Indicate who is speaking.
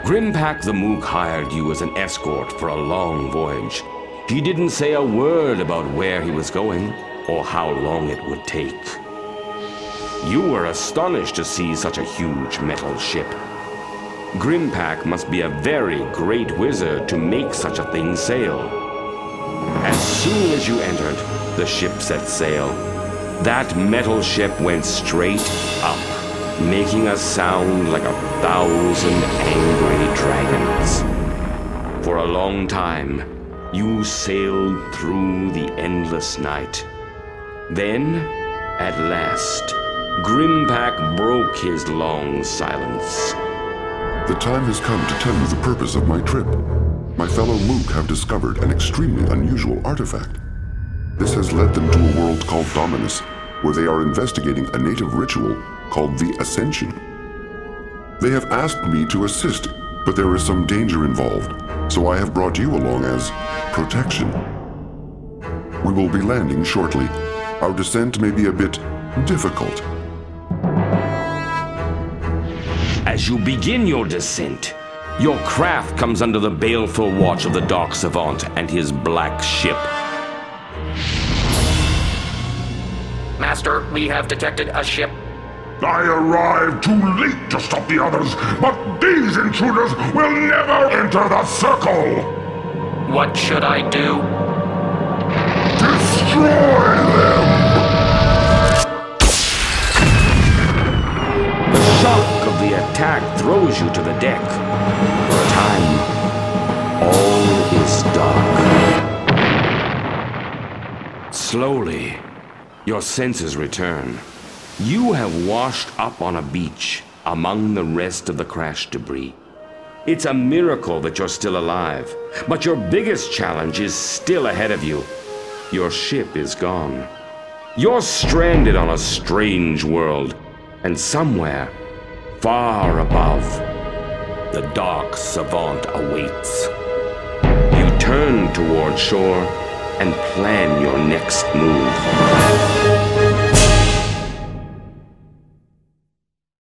Speaker 1: Grimpak the Mook hired you as an escort for a long voyage. He didn't say a word about where he was going or how long it would take. You were astonished to see such a huge metal ship. Grimpak must be a very great wizard to make such a thing sail. As soon as you entered, the ship set sail. That metal ship went straight up, making a sound like 1,000 angry dragons. For a long time, you sailed through the endless night. Then, at last, Grimpak broke his long silence.
Speaker 2: The time has come to tell you the purpose of my trip. My fellow Mook have discovered an extremely unusual artifact. This has led them to a world called Dominus, where they are investigating a native ritual called the Ascension. They have asked me to assist, but there is some danger involved, so I have brought you along as protection. We will be landing shortly. Our descent may be a bit difficult.
Speaker 1: As you begin your descent, your craft comes under the baleful watch of the Dark Savant and his black ship.
Speaker 3: Master, we have detected a ship.
Speaker 4: I arrived too late to stop the others, but these intruders will never enter the circle!
Speaker 3: What should I do?
Speaker 4: Destroy them!
Speaker 1: The shock of the attack throws you to the deck. For a time, all is dark. Slowly, your senses return. You have washed up on a beach among the rest of the crash debris. It's a miracle that you're still alive, but your biggest challenge is still ahead of you. Your ship is gone. You're stranded on a strange world, and somewhere, far above, the Dark Savant awaits. You turn toward shore and plan your next move.